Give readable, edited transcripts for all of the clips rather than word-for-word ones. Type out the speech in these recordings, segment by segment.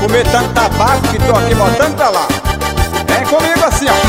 fumei tanto tabaco que tô aqui botando pra lá. Vem comigo assim, ó.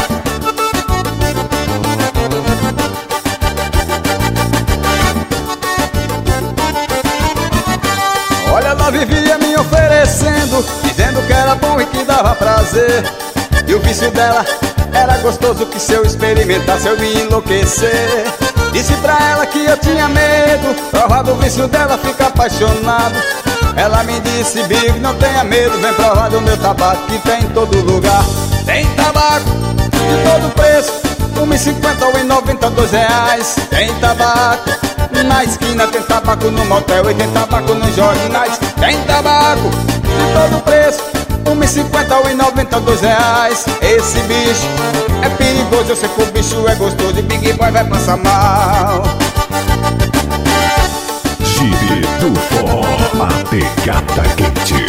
Olha, ela vivia me oferecendo, dizendo que era bom e que dava prazer. E o vício dela era gostoso, que se eu experimentasse eu ia enlouquecer. Disse pra ela que eu tinha medo, provar do vício dela, fica apaixonado. Ela me disse, Big, não tenha medo, vem provar do meu tabaco que tem em todo lugar. Tem tabaco de todo preço, R$1,50 ou R$1,90, R$2. Tem tabaco na esquina, tem tabaco no motel e tem tabaco nos jornais. Tem tabaco de todo preço, R$1,50 ou R$1,90, R$2. Esse bicho é perigoso, eu sei que o bicho é gostoso e Big Boy vai passar mal. Gire do forró, a pegada quente.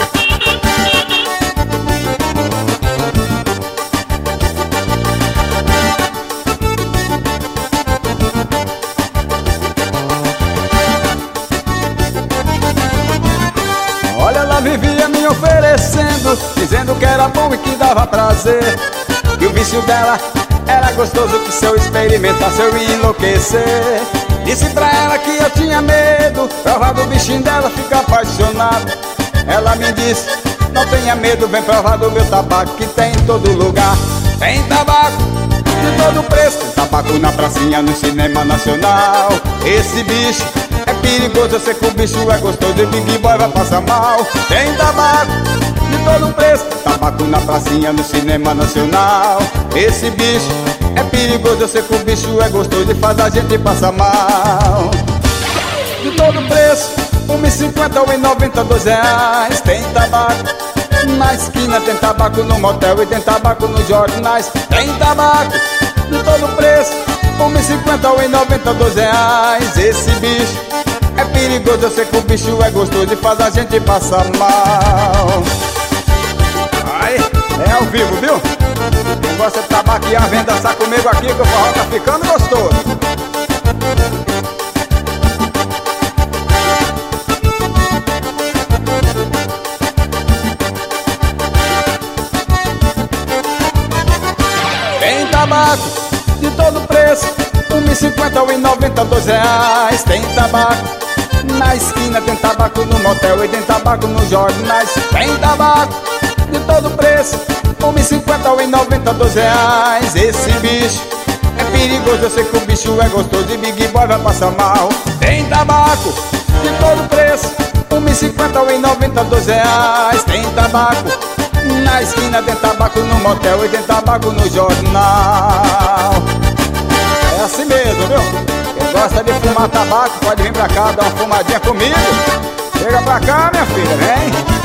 Olha, ela vivia me oferecendo, dizendo que era bom e que dava prazer. E o vício dela era gostoso, que se eu experimentasse eu ia enlouquecer. Disse pra ela que eu tinha medo, provar do bichinho dela, fica apaixonado. Ela me disse, não tenha medo, vem provar do meu tabaco que tem em todo lugar. Tem tabaco de todo preço, tem tabaco na pracinha, no cinema nacional. Esse bicho é perigoso, eu sei que o bicho é gostoso e Big Boy vai passar mal. Tem tabaco de todo preço, tem tabaco na pracinha, no cinema nacional. Esse bicho é perigoso, eu sei que o bicho é gostoso e faz a gente passar mal. De todo preço, R$1,50 ou R$1,90, R$2. Tem tabaco na esquina, tem tabaco no motel e tem tabaco nos jornais. Tem tabaco de todo preço, R$1,50 ou R$1,90, R$2. Esse bicho é perigoso, eu sei que o bicho é gostoso e faz a gente passar mal. Ai, é ao vivo, viu? Quem gosta de tabaquear, vem dançar comigo aqui que o forró tá ficando gostoso. Tem tabaco de todo preço, R$1,50 ou R$1,90, R$2. Tem tabaco na esquina, tem tabaco no motel e tem tabaco nos jornais. Tem tabaco de todo preço, R$1,50 ou R$1,90, R$2. Esse bicho é perigoso, eu sei que o bicho é gostoso e Big Boy vai passar mal. Tem tabaco de todo preço, R$1,50 ou R$1,90, R$2. Tem tabaco na esquina, tem tabaco no motel e tem tabaco no jornal. É assim mesmo, viu? Quem gosta de fumar tabaco pode vir pra cá dar uma fumadinha comigo. Chega pra cá, minha filha, vem.